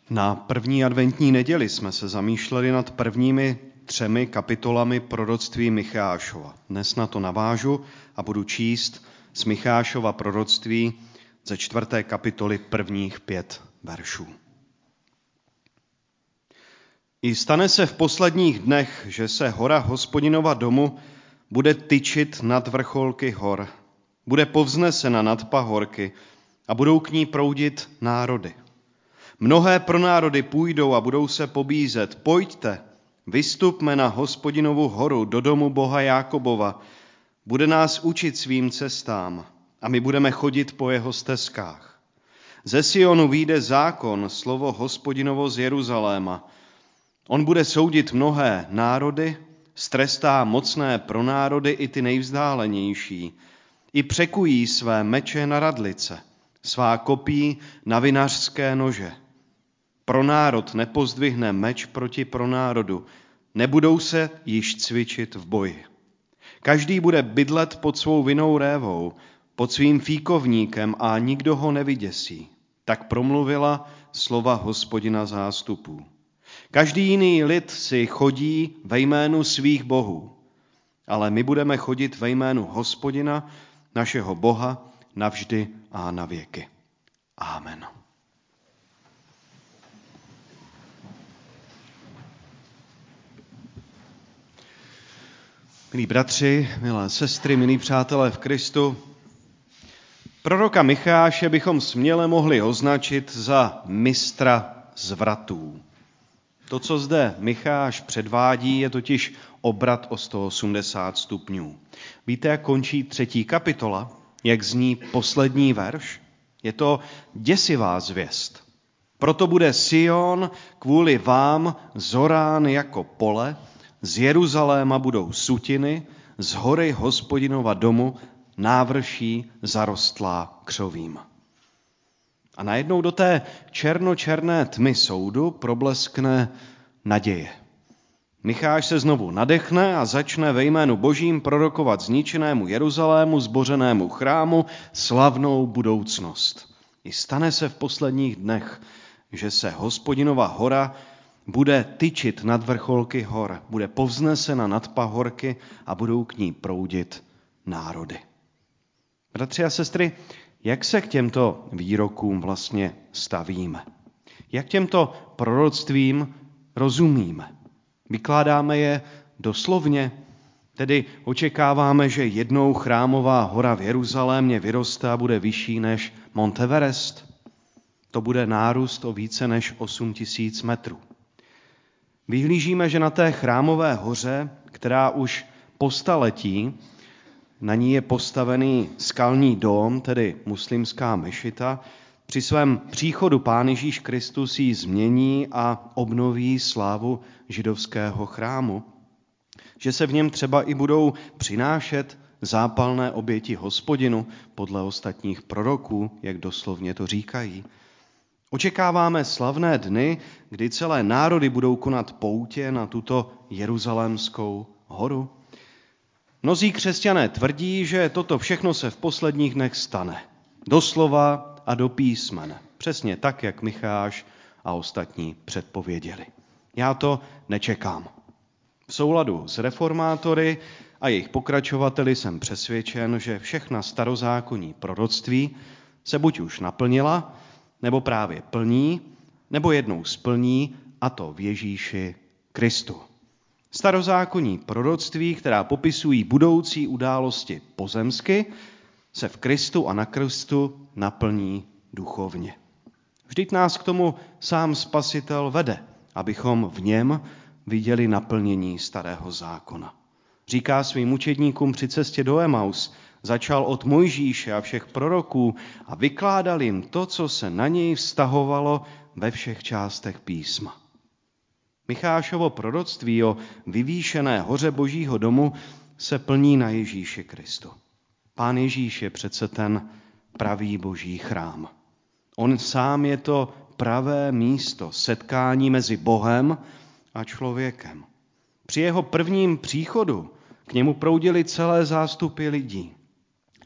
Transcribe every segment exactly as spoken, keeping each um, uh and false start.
Na první adventní neděli jsme se zamýšleli nad prvními třemi kapitolami proroctví Michášova. Dnes na to navážu a budu číst z Michášova proroctví ze čtvrté kapitoly prvních pět veršů. I stane se v posledních dnech, že se hora Hospodinova domu bude tyčit nad vrcholky hor, bude povznesena nad pahorky a budou k ní proudit národy. Mnohé pronárody půjdou a budou se pobízet: pojďte, vystupme na Hospodinovu horu, do domu Boha Jákobova. Bude nás učit svým cestám a my budeme chodit po jeho stezkách. Ze Sionu vyjde zákon, slovo Hospodinovo z Jeruzaléma. On bude soudit mnohé národy, strestá mocné pronárody i ty nejvzdálenější. I překují své meče na radlice, svá kopí na vinařské nože. Pronárod nepozdvihne meč proti pronárodu, nebudou se již cvičit v boji. Každý bude bydlet pod svou vinnou révou, pod svým fíkovníkem a nikdo ho nevyděsí. Tak promluvila slova Hospodina zástupů. Každý jiný lid si chodí ve jménu svých bohů, ale my budeme chodit ve jménu Hospodina, našeho Boha, navždy a na věky. Amen. Milí bratři, milé sestry, milí přátelé v Kristu, proroka Micháše bychom směle mohli označit za mistra zvratů. To, co zde Micháš předvádí, je totiž obrat o sto osmdesát stupňů. Víte, jak končí třetí kapitola? Jak zní poslední verš? Je to děsivá zvěst. Proto bude Sion kvůli vám zorán jako pole, z Jeruzaléma budou sutiny, z hory Hospodinova domu návrší zarostlá křovím. A najednou do té černočerné tmy soudu probleskne naděje. Micháš se znovu nadechne a začne ve jménu Božím prorokovat zničenému Jeruzalému, zbořenému chrámu, slavnou budoucnost. I stane se v posledních dnech, že se Hospodinova hora bude tyčit nad vrcholky hor, bude povznesena nad pahorky a budou k ní proudit národy. Bratři a sestry, jak se k těmto výrokům vlastně stavíme? Jak těmto proroctvím rozumíme? Vykládáme je doslovně, tedy očekáváme, že jednou chrámová hora v Jeruzalémě vyroste a bude vyšší než Mount Everest. To bude nárůst o více než osm tisíc metrů. Vyhlížíme, že na té chrámové hoře, která už po staletí, na ní je postavený skalní dóm, tedy muslimská mešita, při svém příchodu Pán Ježíš Kristus ji změní a obnoví slávu židovského chrámu, že se v něm třeba i budou přinášet zápalné oběti Hospodinu podle ostatních proroků, jak doslovně to říkají. Očekáváme slavné dny, kdy celé národy budou konat poutě na tuto jeruzalémskou horu. Mnozí křesťané tvrdí, že toto všechno se v posledních dnech stane. Doslova a do písmen. Přesně tak, jak Micháš a ostatní předpověděli. Já to nečekám. V souladu s reformátory a jejich pokračovateli jsem přesvědčen, že všechna starozákonní proroctví se buď už naplnila, nebo právě plní, nebo jednou splní, a to v Ježíši Kristu. Starozákonní proroctví, která popisují budoucí události pozemsky, se v Kristu a na Kristu naplní duchovně. Vždyť nás k tomu sám Spasitel vede, abychom v něm viděli naplnění starého zákona. Říká svým učedníkům při cestě do Emaus: začal od Mojžíše a všech proroků a vykládal jim to, co se na něj vztahovalo ve všech částech písma. Michášovo proroctví o vyvýšené hoře Božího domu se plní na Ježíši Kristu. Pán Ježíš je přece ten pravý Boží chrám. On sám je to pravé místo setkání mezi Bohem a člověkem. Při jeho prvním příchodu k němu proudily celé zástupy lidí.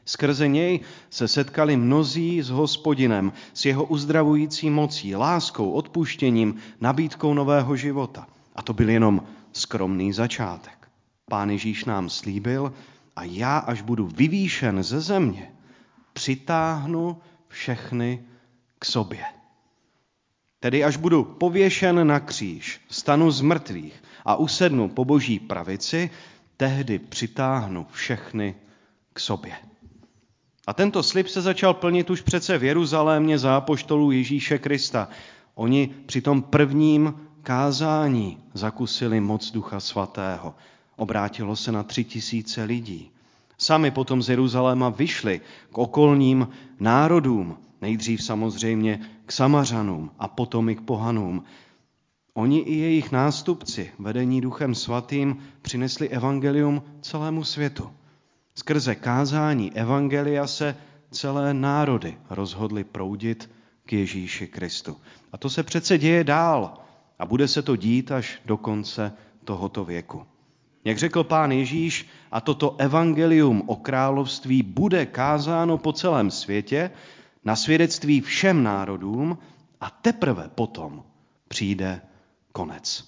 Skrze něj se setkali mnozí s Hospodinem, s jeho uzdravující mocí, láskou, odpuštěním, nabídkou nového života. A to byl jenom skromný začátek. Pán Ježíš nám slíbil: a já, až budu vyvýšen ze země, přitáhnu všechny k sobě. Tedy až budu pověšen na kříž, vstanu z mrtvých a usednu po Boží pravici, tehdy přitáhnu všechny k sobě. A tento slib se začal plnit už přece v Jeruzalémě za apoštolů Ježíše Krista. Oni při tom prvním kázání zakusili moc Ducha Svatého. Obrátilo se na tři tisíce lidí. Sami potom z Jeruzaléma vyšli k okolním národům, nejdřív samozřejmě k Samařanům a potom i k pohanům. Oni i jejich nástupci, vedení Duchem Svatým, přinesli evangelium celému světu. Skrze kázání evangelia se celé národy rozhodly proudit k Ježíši Kristu. A to se přece děje dál a bude se to dít až do konce tohoto věku. Jak řekl Pán Ježíš, a toto evangelium o království bude kázáno po celém světě na svědectví všem národům a teprve potom přijde konec.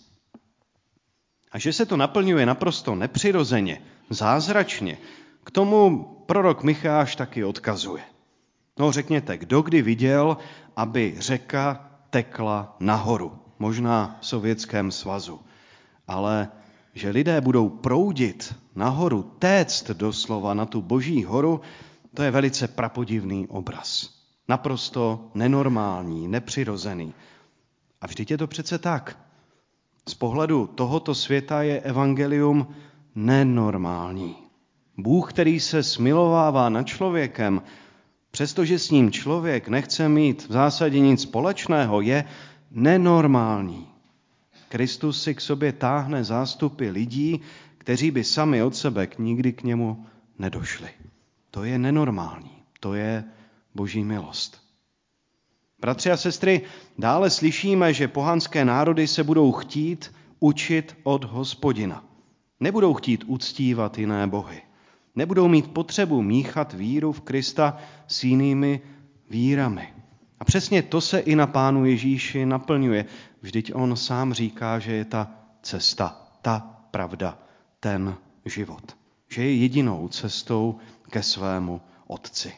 A že se to naplňuje naprosto nepřirozeně, zázračně, k tomu prorok Micháš taky odkazuje. No řekněte, kdo kdy viděl, aby řeka tekla nahoru, možná v Sovětském svazu, ale že lidé budou proudit nahoru, téct doslova na tu Boží horu, to je velice prapodivný obraz. Naprosto nenormální, nepřirozený. A vždyť je to přece tak. Z pohledu tohoto světa je evangelium nenormální. Bůh, který se smilovává nad člověkem, přestože s ním člověk nechce mít v zásadě nic společného, je nenormální. Kristus si k sobě táhne zástupy lidí, kteří by sami od sebe nikdy k němu nedošli. To je nenormální, to je Boží milost. Bratři a sestry, dále slyšíme, že pohanské národy se budou chtít učit od Hospodina. Nebudou chtít uctívat jiné bohy. Nebudou mít potřebu míchat víru v Krista s jinými vírami. A přesně to se i na Pánu Ježíši naplňuje. Vždyť on sám říká, že je ta cesta, ta pravda, ten život. Že je jedinou cestou ke svému Otci.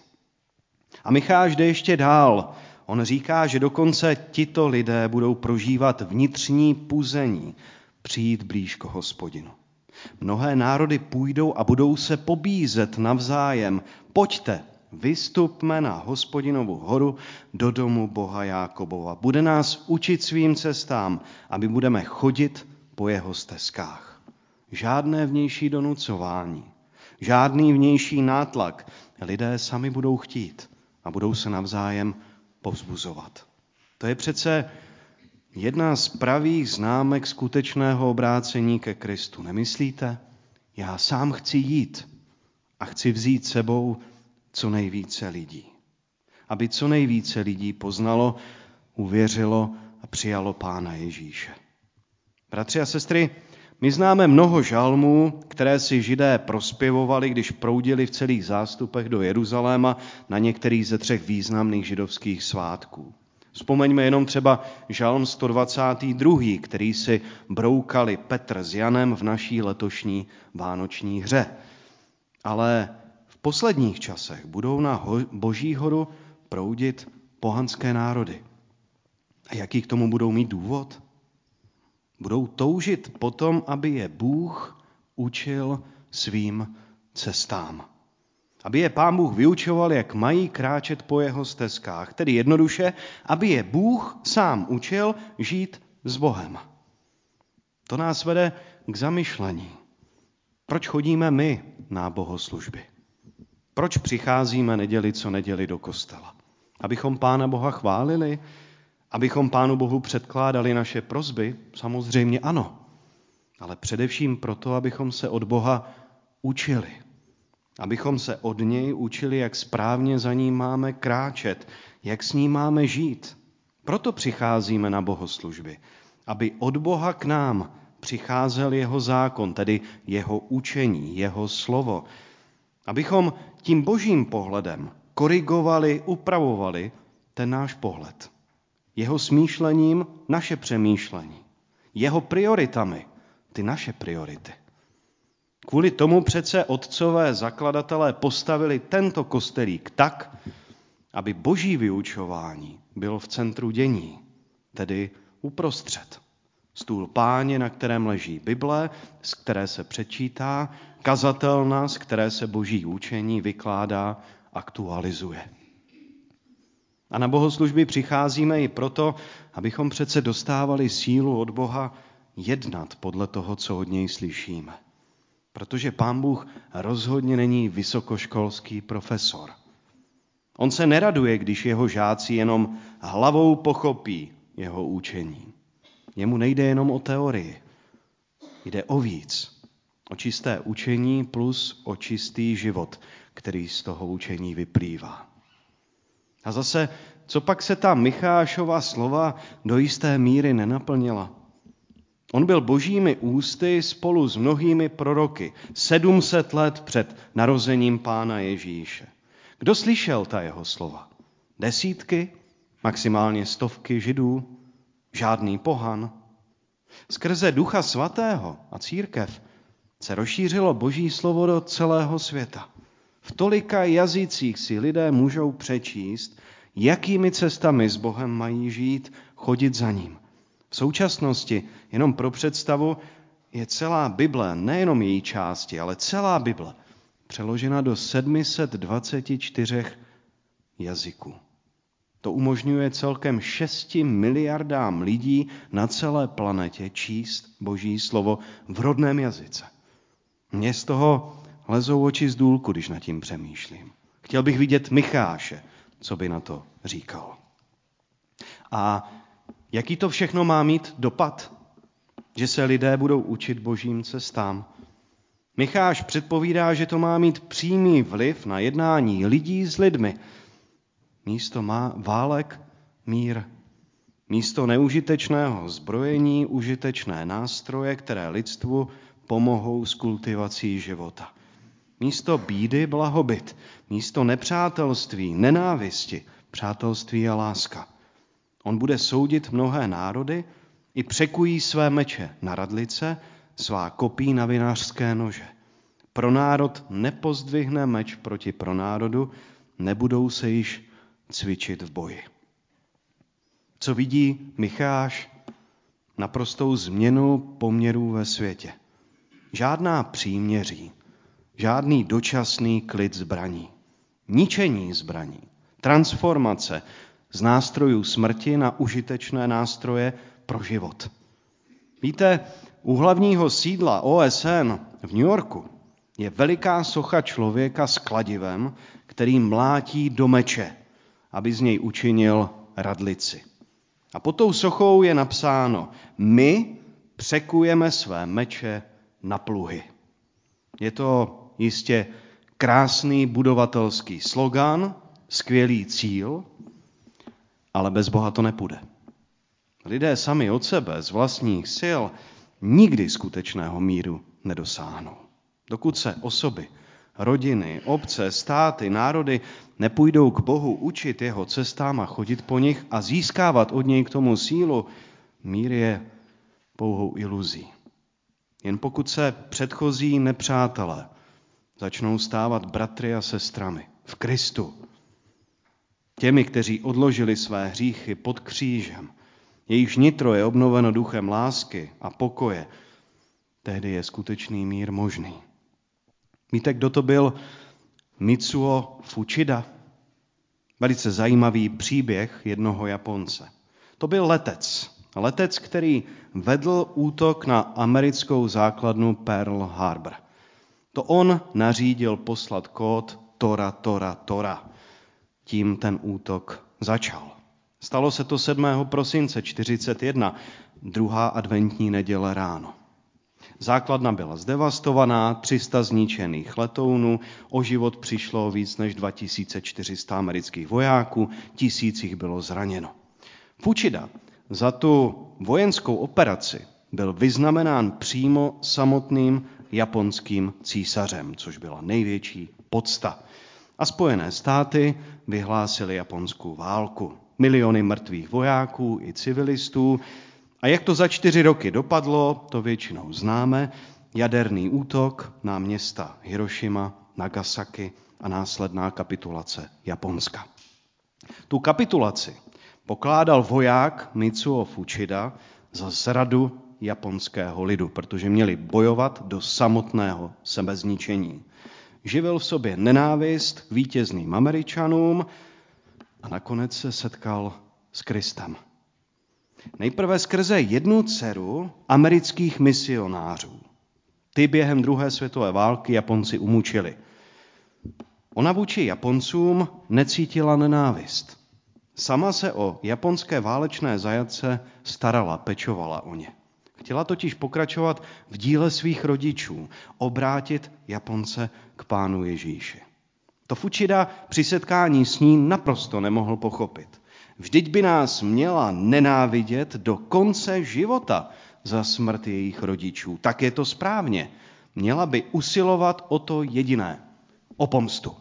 A Micháš jde ještě dál. On říká, že dokonce tito lidé budou prožívat vnitřní puzení, přijít blíž k Hospodinu. Mnohé národy půjdou a budou se pobízet navzájem. Pojďte, vystupme na Hospodinovu horu do domu Boha Jákobova. Bude nás učit svým cestám, aby budeme chodit po jeho stezkách. Žádné vnější donucování, žádný vnější nátlak. Lidé sami budou chtít a budou se navzájem povzbuzovat. To je přece jedna z pravých známek skutečného obrácení ke Kristu. Nemyslíte? Já sám chci jít a chci vzít sebou co nejvíce lidí. Aby co nejvíce lidí poznalo, uvěřilo a přijalo Pána Ježíše. Bratři a sestry, my známe mnoho žalmů, které si Židé prospěvovali, když proudili v celých zástupech do Jeruzaléma na některých ze třech významných židovských svátků. Vzpomeňme jenom třeba žalm sto dvacátý druhý, který si broukali Petr s Janem v naší letošní vánoční hře. Ale v posledních časech budou na Boží horu proudit pohanské národy. A jaký k tomu budou mít důvod? Budou toužit potom, aby je Bůh učil svým cestám. Aby je Pán Bůh vyučoval, jak mají kráčet po jeho stezkách. Tedy jednoduše, aby je Bůh sám učil žít s Bohem. To nás vede k zamyšlení. Proč chodíme my na bohoslužby? Proč přicházíme neděli co neděli do kostela? Abychom Pána Boha chválili? Abychom Pánu Bohu předkládali naše prosby? Samozřejmě ano. Ale především proto, abychom se od Boha učili. Abychom se od něj učili, jak správně za ním máme kráčet, jak s ním máme žít. Proto přicházíme na bohoslužby. Aby od Boha k nám přicházel jeho zákon, tedy jeho učení, jeho slovo. Abychom tím božím pohledem korigovali, upravovali ten náš pohled. Jeho smýšlením naše přemýšlení. Jeho prioritami ty naše priority. Kvůli tomu přece otcové zakladatelé postavili tento kostelík tak, aby boží vyučování bylo v centru dění, tedy uprostřed. Stůl Páně, na kterém leží Bible, z které se přečítá, kazatelna, z které se boží učení vykládá, aktualizuje. A na bohoslužby přicházíme i proto, abychom přece dostávali sílu od Boha jednat podle toho, co od něj slyšíme. Protože Pán Bůh rozhodně není vysokoškolský profesor. On se neraduje, když jeho žáci jenom hlavou pochopí jeho učení. Jemu nejde jenom o teorii. Jde o víc. O čisté učení plus o čistý život, který z toho učení vyplývá. A zase, co pak se ta Michášova slova do jisté míry nenaplnila? On byl božími ústy spolu s mnohými proroky sedm set let před narozením Pána Ježíše. Kdo slyšel ta jeho slova? Desítky, maximálně stovky Židů, žádný pohan. Skrze Ducha Svatého a církev se rozšířilo boží slovo do celého světa. V tolika jazycích si lidé můžou přečíst, jakými cestami s Bohem mají žít, chodit za ním. V současnosti, jenom pro představu, je celá Bible, nejenom její části, ale celá Bible, přeložena do sedm set dvacet čtyři jazyků. To umožňuje celkem šesti miliardám lidí na celé planetě číst boží slovo v rodném jazyce. Mně z toho lezou oči z důlku, když nad tím přemýšlím. Chtěl bych vidět Micháše, co by na to říkal. A jaký to všechno má mít dopad? Že se lidé budou učit božím cestám. Micháš předpovídá, že to má mít přímý vliv na jednání lidí s lidmi. Místo má válek, mír. Místo neužitečného zbrojení, užitečné nástroje, které lidstvu pomohou s kultivací života. Místo bídy, blahobyt. Místo nepřátelství, nenávisti, přátelství a láska. On bude soudit mnohé národy i překují své meče na radlice, svá kopí na vinařské nože. Pro národ nepozdvihne meč proti pronárodu, nebudou se již cvičit v boji. Co vidí Micháš? Naprostou změnu poměrů ve světě. Žádná příměří, žádný dočasný klid zbraní, ničení zbraní, transformace z nástrojů smrti na užitečné nástroje pro život. Víte, u hlavního sídla O S N v New Yorku je veliká socha člověka s kladivem, který mlátí do meče, aby z něj učinil radlici. A pod tou sochou je napsáno: my překujeme své meče na pluhy. Je to jistě krásný budovatelský slogan, skvělý cíl, ale bez Boha to nepůjde. Lidé sami od sebe, z vlastních sil, nikdy skutečného míru nedosáhnou. Dokud se osoby, rodiny, obce, státy, národy nepůjdou k Bohu učit jeho cestám a chodit po nich a získávat od něj k tomu sílu, mír je pouhou iluzí. Jen pokud se předchozí nepřátelé začnou stávat bratry a sestrami v Kristu, těmi, kteří odložili své hříchy pod křížem, jejichž nitro je obnoveno duchem lásky a pokoje, tehdy je skutečný mír možný. Víte, kdo to byl Mitsuo Fuchida? Velice zajímavý příběh jednoho Japonce. To byl letec. Letec, který vedl útok na americkou základnu Pearl Harbor. To on nařídil poslat kód Tora, Tora, Tora. Tím ten útok začal. Stalo se to sedmého prosince čtyřicet jedna, druhá adventní neděle ráno. Základna byla zdevastovaná, tři sta zničených letounů, o život přišlo víc než dva tisíce čtyři sta amerických vojáků, tisíc jich bylo zraněno. Fuchida za tu vojenskou operaci byl vyznamenán přímo samotným japonským císařem, což byla největší podsta. A Spojené státy vyhlásily Japonsku válku. Miliony mrtvých vojáků i civilistů. A jak to za čtyři roky dopadlo, to většinou známe. Jaderný útok na města Hirošima, Nagasaki a následná kapitulace Japonska. Tu kapitulaci pokládal voják Mitsuo Fučida za zradu japonského lidu, protože měli bojovat do samotného sebezničení. Živil v sobě nenávist k vítězným Američanům a nakonec se setkal s Kristem. Nejprve skrze jednu dceru amerických misionářů. Ty během druhé světové války Japonci umučili. Ona vůči Japoncům necítila nenávist. Sama se o japonské válečné zajatce starala, pečovala o ně. Chtěla totiž pokračovat v díle svých rodičů, obrátit Japonce k Pánu Ježíši. To Fučida při setkání s ní naprosto nemohl pochopit. Vždyť by nás měla nenávidět do konce života za smrt jejich rodičů. Tak je to správně. Měla by usilovat o to jediné. O pomstu.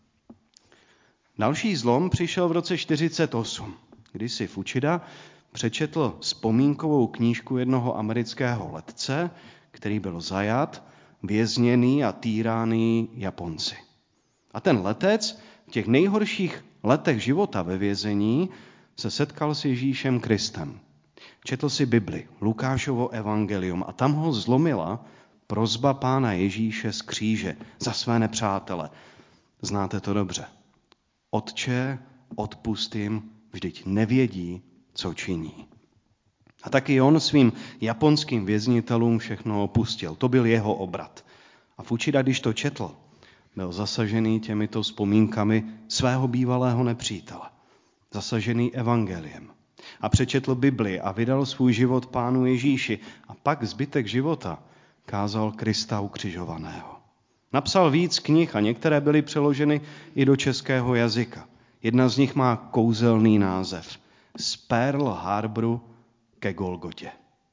Další zlom přišel v roce čtyřicet osm, kdy si Fučida přečetl vzpomínkovou knížku jednoho amerického letce, který byl zajat, vězněný a týraný Japonci. A ten letec v těch nejhorších letech života ve vězení se setkal s Ježíšem Kristem. Četl si Bibli, Lukášovo evangelium a tam ho zlomila prosba Pána Ježíše z kříže za své nepřátele. Znáte to dobře. Otče, odpusť jim, vždyť nevědí, co činí. A taky on svým japonským věznitelům všechno opustil. To byl jeho obrat. A Fučida, když to četl, byl zasažený těmito vzpomínkami svého bývalého nepřítele. Zasažený evangeliem. A přečetl Bibli a vydal svůj život Pánu Ježíši. A pak zbytek života kázal Krista ukřižovaného. Napsal víc knih a některé byly přeloženy i do českého jazyka. Jedna z nich má kouzelný název. Z Pearl Harboru ke Golgotě.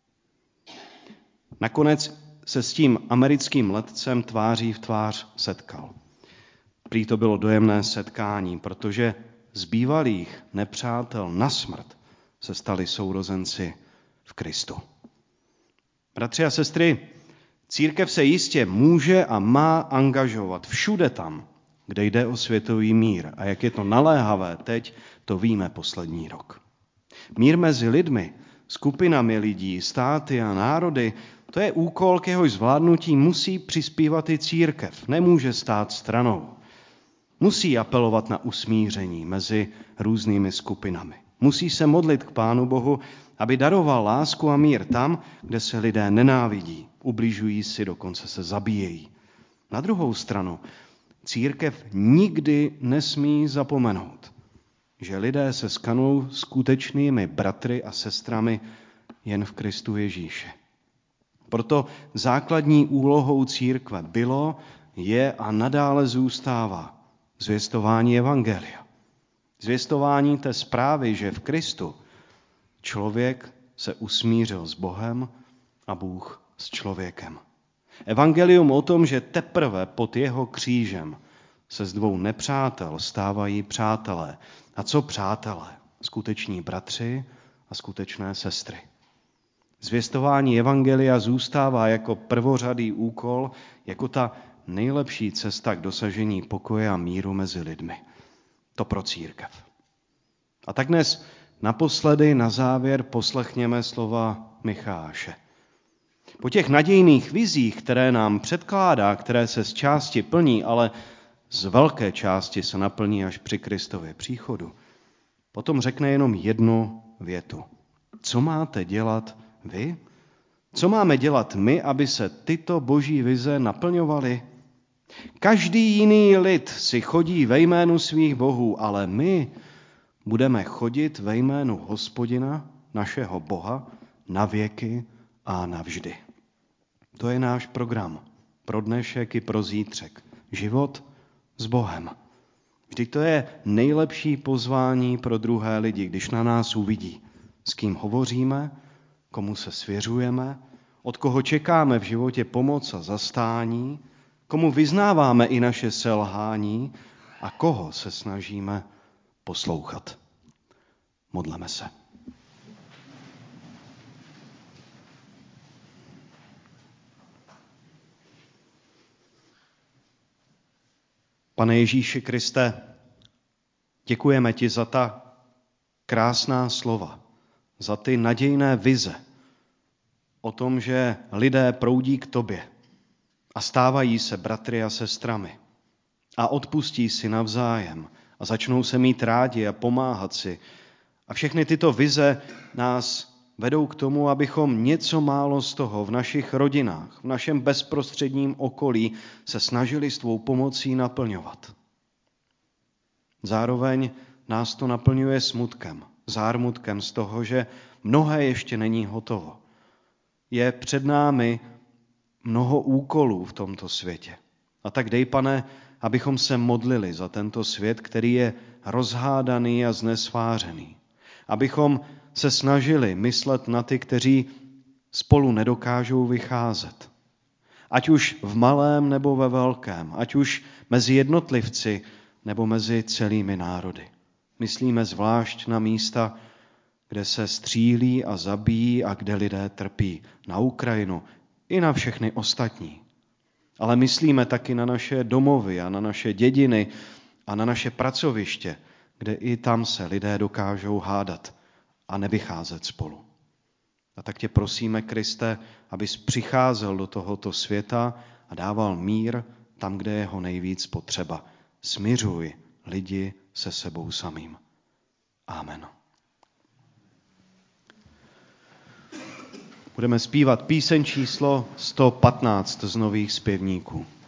Nakonec se s tím americkým letcem tváří v tvář setkal. Prý to bylo dojemné setkání, protože z bývalých nepřátel na smrt se stali sourozenci v Kristu. Bratři a sestry, církev se jistě může a má angažovat všude tam, kde jde o světový mír. A jak je to naléhavé teď, to víme poslední rok. Mír mezi lidmi, skupinami lidí, státy a národy, to je úkol, k jehož zvládnutí musí přispívat i církev. Nemůže stát stranou. Musí apelovat na usmíření mezi různými skupinami. Musí se modlit k Pánu Bohu, aby daroval lásku a mír tam, kde se lidé nenávidí, ubližují si, dokonce se zabíjejí. Na druhou stranu, církev nikdy nesmí zapomenout, že lidé se stanou skutečnými bratry a sestrami jen v Kristu Ježíši. Proto základní úlohou církve bylo, je a nadále zůstává zvěstování evangelia. Zvěstování té zprávy, že v Kristu člověk se usmířil s Bohem a Bůh s člověkem. Evangelium o tom, že teprve pod jeho křížem se z dvou nepřátel stávají přátelé. A co přátelé? Skuteční bratři a skutečné sestry. Zvěstování evangelia zůstává jako prvořadý úkol, jako ta nejlepší cesta k dosažení pokoje a míru mezi lidmi. To pro církev. A tak dnes naposledy na závěr poslechněme slova Micháše. Po těch nadějných vizích, které nám předkládá, které se z části plní, ale z velké části se naplní až při Kristově příchodu, potom řekne jenom jednu větu. Co máte dělat vy? Co máme dělat my, aby se tyto boží vize naplňovaly? Každý jiný lid si chodí ve jménu svých bohů, ale my budeme chodit ve jménu Hospodina, našeho Boha, na věky a navždy. To je náš program pro dnešek i pro zítřek. Život s Bohem. Vždyť to je nejlepší pozvání pro druhé lidi, když na nás uvidí, s kým hovoříme, komu se svěřujeme, od koho čekáme v životě pomoc a zastání, komu vyznáváme i naše selhání a koho se snažíme poslouchat. Modleme se. Pane Ježíši Kriste, děkujeme ti za ta krásná slova, za ty nadějné vize o tom, že lidé proudí k tobě a stávají se bratry a sestrami a odpustí si navzájem a začnou se mít rádi a pomáhat si. A všechny tyto vize nás vedou k tomu, abychom něco málo z toho v našich rodinách, v našem bezprostředním okolí se snažili s tvou pomocí naplňovat. Zároveň nás to naplňuje smutkem, zármutkem z toho, že mnohé ještě není hotovo. Je před námi mnoho úkolů v tomto světě. A tak dej, Pane, abychom se modlili za tento svět, který je rozhádaný a znesvářený. Abychom se snažili myslet na ty, kteří spolu nedokážou vycházet. Ať už v malém nebo ve velkém, ať už mezi jednotlivci nebo mezi celými národy. Myslíme zvlášť na místa, kde se střílí a zabíjí a kde lidé trpí. Na Ukrajinu i na všechny ostatní. Ale myslíme taky na naše domovy a na naše dědiny a na naše pracoviště, kde i tam se lidé dokážou hádat a nevycházet spolu. A tak tě prosíme, Kriste, abys přicházel do tohoto světa a dával mír tam, kde je ho nejvíc potřeba. Smiřuj lidi se sebou samým. Amen. Budeme zpívat píseň číslo sto patnáct z nových zpěvníků.